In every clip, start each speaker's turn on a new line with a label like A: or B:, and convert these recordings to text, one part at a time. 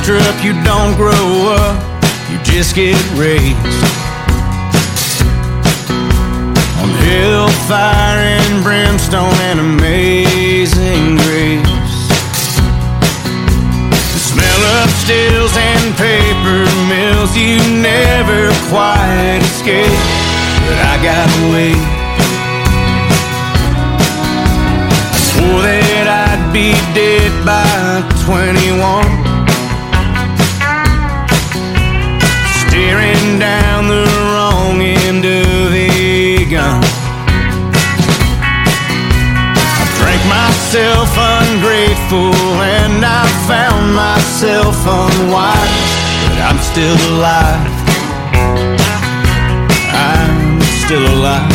A: struck, you don't grow up, you just get raised on hellfire and brimstone and amazing grace. The smell of stills and paper mills you never quite escape, but I got away. I swore that I'd be dead by 21, staring down the wrong end of a gun. I drank myself ungrateful and I found myself unwise, but I'm still alive. I'm still alive.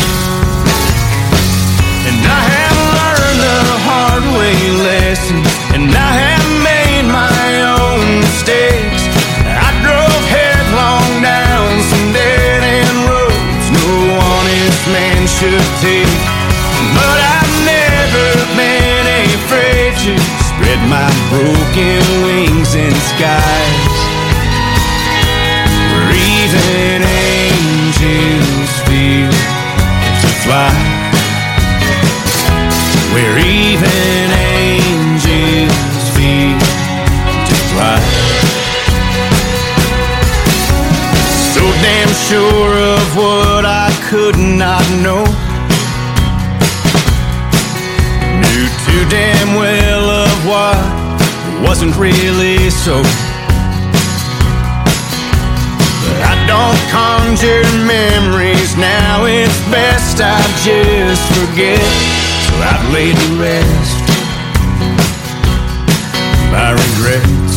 A: And I have learned the hard way lesson, and I have made my own mistakes. I drove headlong down some dead-end roads no honest man should take, but I've never been afraid to spread my broken wings in skies where even angels feel to fly, where even angels feel to fly. So damn sure of what I could not know, knew too damn well of what wasn't really so. But I don't conjure memories now, it's best I just forget. So I've laid to rest my regrets.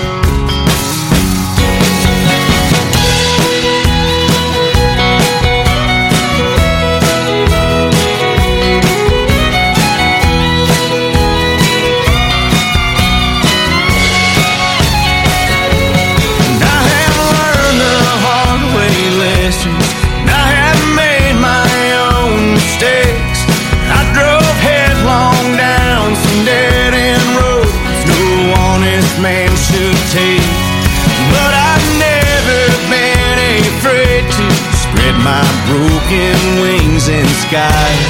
A: Man should take, but I've never been afraid to spread my broken wings in skies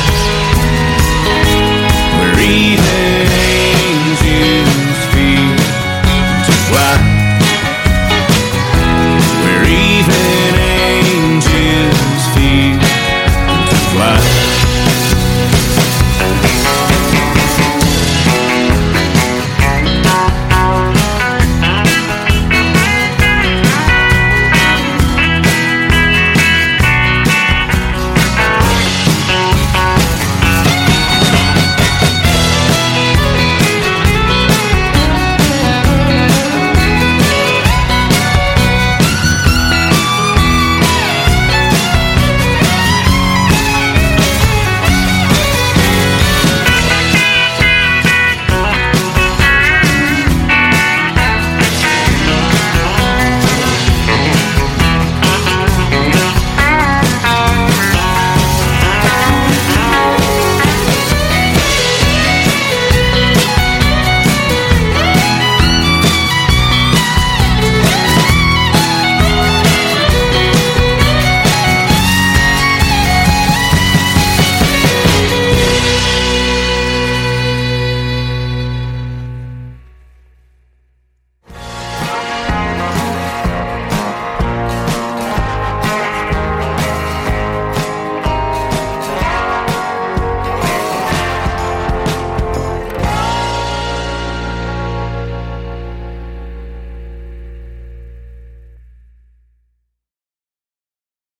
A: where even angels feel to fly.